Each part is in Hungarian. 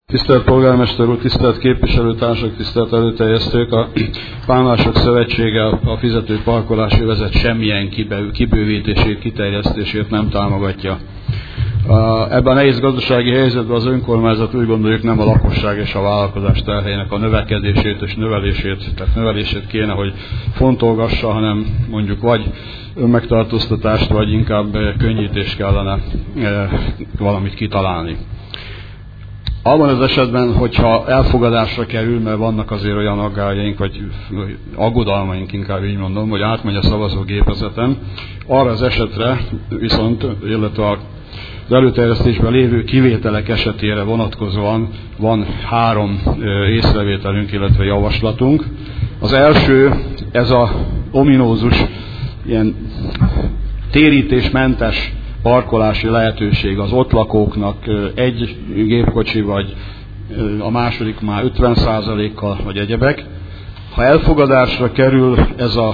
Tisztelt Polgármester úr, tisztelt képviselőtársak, tisztelt előterjesztők! A Pálmások Szövetsége a fizető parkolási övezet semmilyen kibővítését, kiterjesztését nem támogatja. Ebben a nehéz gazdasági helyzetben az önkormányzat úgy gondoljuk nem a lakosság és a vállalkozás terhének a növekedését és növelését kéne, hogy fontolgassa, hanem mondjuk vagy önmegtartóztatást, vagy inkább könnyítést kellene valamit kitalálni. Abban az esetben, hogyha elfogadásra kerül, mert vannak azért olyan aggályaink, vagy aggodalmaink, inkább így mondom, hogy átmegy a szavazógépezeten, arra az esetre viszont, illetve az előterjesztésben lévő kivételek esetére vonatkozóan van 3 észrevételünk, illetve javaslatunk. Az első, ez a ominózus, ilyen térítésmentes parkolási lehetőség az ott lakóknak egy gépkocsi, vagy a második már 50%-kal, vagy egyebek. Ha elfogadásra kerül ez a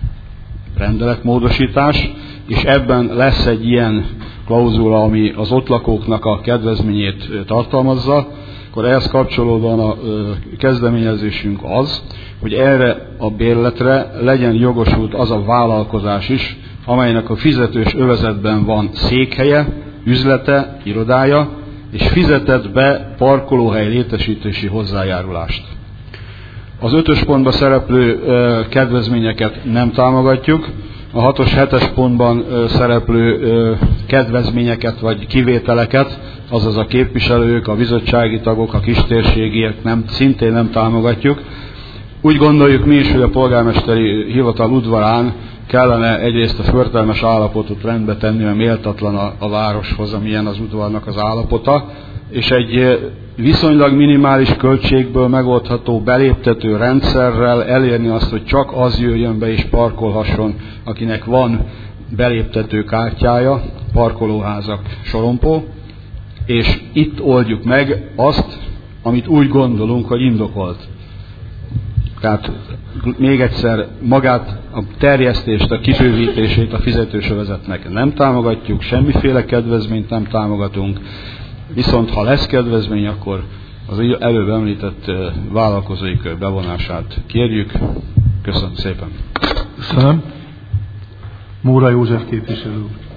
rendeletmódosítás, és ebben lesz egy ilyen klauzula, ami az ott lakóknak a kedvezményét tartalmazza, akkor ehhez kapcsolódóan a kezdeményezésünk az, hogy erre a bérletre legyen jogosult az a vállalkozás is, amelynek a fizetős övezetben van székhelye, üzlete, irodája, és fizetett be parkolóhely létesítési hozzájárulást. Az 5-ös pontban szereplő kedvezményeket nem támogatjuk, a 6-os, 7-es pontban szereplő kedvezményeket vagy kivételeket, azaz a képviselők, a bizottsági tagok, a kistérségiek szintén nem támogatjuk. Úgy gondoljuk mi is, hogy a polgármesteri hivatal udvarán kellene egyrészt a förtelmes állapotot rendbe tenni, mert méltatlan a városhoz, amilyen az udvarnak az állapota, és egy viszonylag minimális költségből megoldható beléptető rendszerrel elérni azt, hogy csak az jöjjön be és parkolhasson, akinek van beléptető kártyája, parkolóházak sorompó, és itt oldjuk meg azt, amit úgy gondolunk, hogy indokolt. Tehát még egyszer magát a terjesztést, a kibővítését a fizetős övezetnek nem támogatjuk, semmiféle kedvezményt nem támogatunk, viszont ha lesz kedvezmény, akkor az előbb említett vállalkozói kör bevonását kérjük. Köszönöm szépen. Köszönöm. Móra József képviselő úr.